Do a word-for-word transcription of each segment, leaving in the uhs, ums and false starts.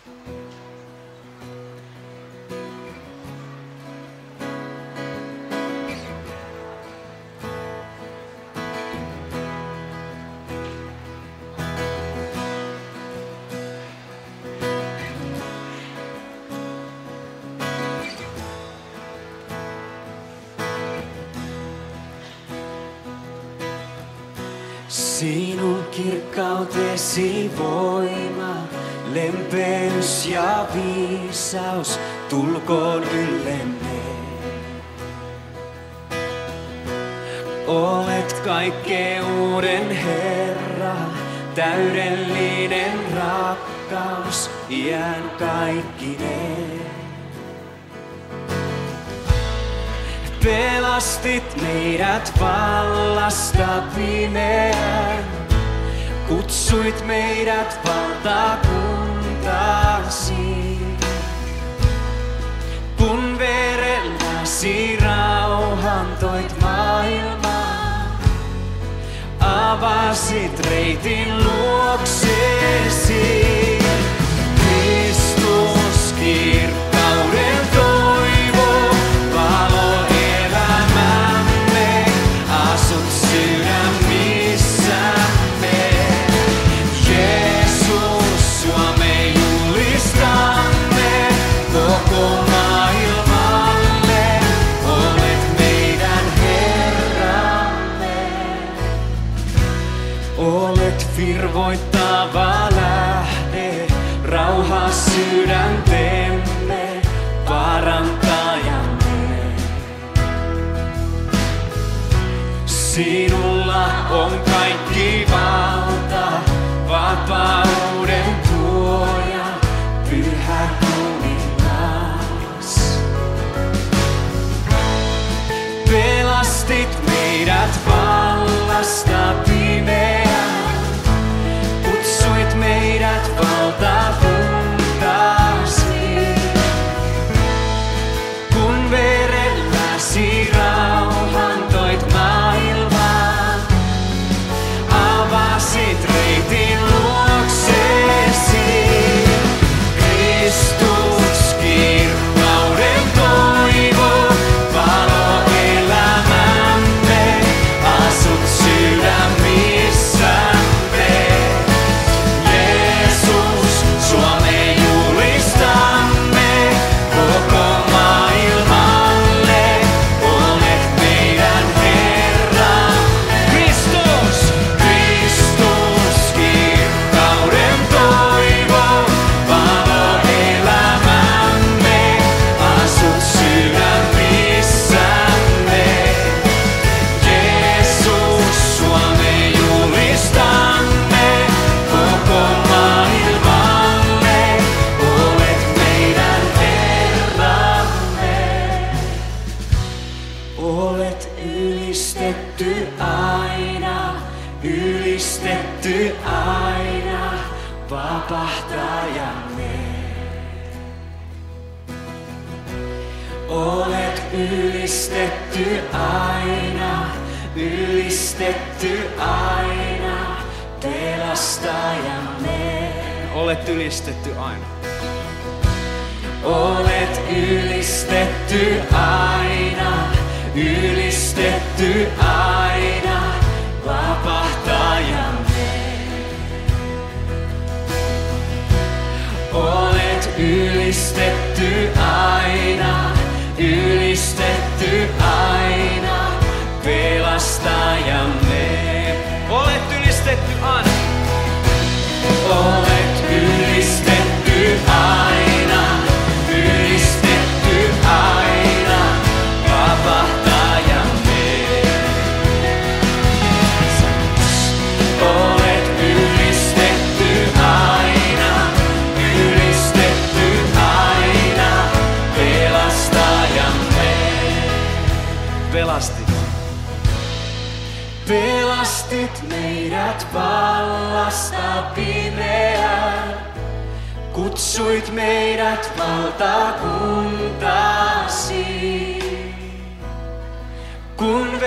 Sinun kirkkautesi voima, lempeys ja viisaus tulkoon yllemme. Olet kaikkeuden Herra, täydellinen rakkaus, iän kaikkineen. Pelastit meidät vallasta pimeään, kutsuit meidät valtakuntaasi. Kun verelläsi rauhan toit maailmaan, avasit reitin luoksesi. Kristus kirkkauden toivo, valo elämämme, asut sydämissämme. Jeesus, sua me julistamme koko maailmalle, olet meidän Herramme. Olet virvoittava lähde, rauha sydäntemme, parantajamme. Sinulla on kaikki valta, vapauden tuoja, pyhä kuningas. Pelastit meidät vallasta pimeään, kutsuit meidät valtakuntaasi. Kun verelläsi rauhan toit maailmaan, avasit reitin luoksesi. Kristus kirkkauden toivo, valo elämämme, asut sydämissämme. Jeesus, sua me julistamme koko maailmalle, olet meidän Herramme. Kristus, Kristus kirkkauden toivo, valo elämämme, asut sydämissämme. Jeesus, sua me julistamme koko maailmalle, olet meidän Herramme. Olet ylistetty aina, ylistetty aina, vapahtajamme. Olet ylistetty aina, ylistetty aina, pelastajamme. Olet ylistetty aina. Olet ylistetty aina, ylistetty aina, vapahtajamme. Olet ylistetty aina, ylistetty aina, pelastajamme. Olet ylistetty aina. Olet ylistetty aina, ylistetty aina, vapahtajamme. Olet ylistetty aina, ylistetty aina, pelastajamme. Pelastit. Pelastit meidät vallasta pimeään, kutsuit meidät valtakuntaasi. Kun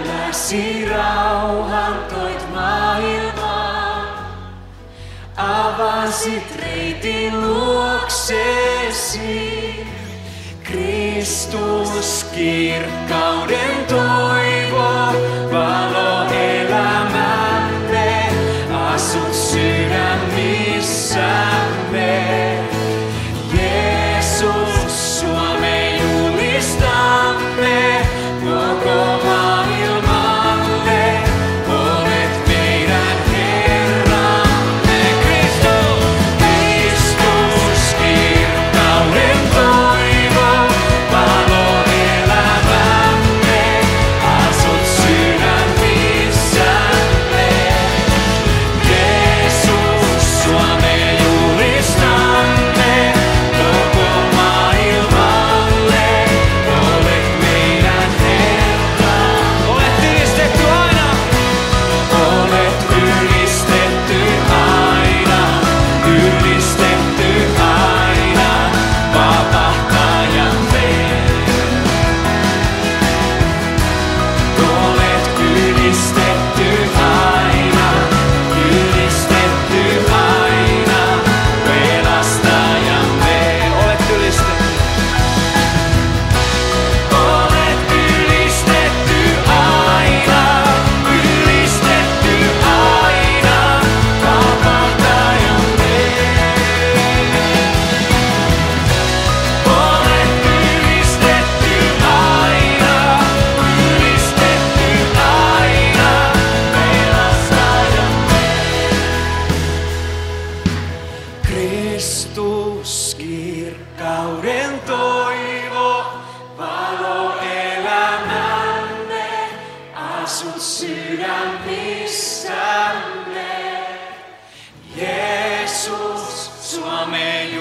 verelläsi rauhan toit maailmaan, avasit avasit reitin luoksesi. Kristus, kirkkauden toivo, valo elämämme, asut sydämissämme. Jeesus, sua me julistamme koko maailmalle. Olet meidän Herramme. Kristus, Kristus, kirkkauden toivo, valo elämämme, asut sydämissämme. Jeesus, sua me julistamme koko maailmalle. Olet meidän Herra. Olet ylistetty aina. Olet ylistetty aina, ylistetty aina, vapahtajamme. Olet ylistetty aina, ylistetty aina, pelastajamme. Olet ylistetty. Olet ylistetty aina, ylistetty aina, vapahtajamme. Olet ylistetty aina, ylistetty aina, pelastajamme. Kristus, kirkkauden toivo, valo elämämme, asut sydämissämme. Jeesus, sua me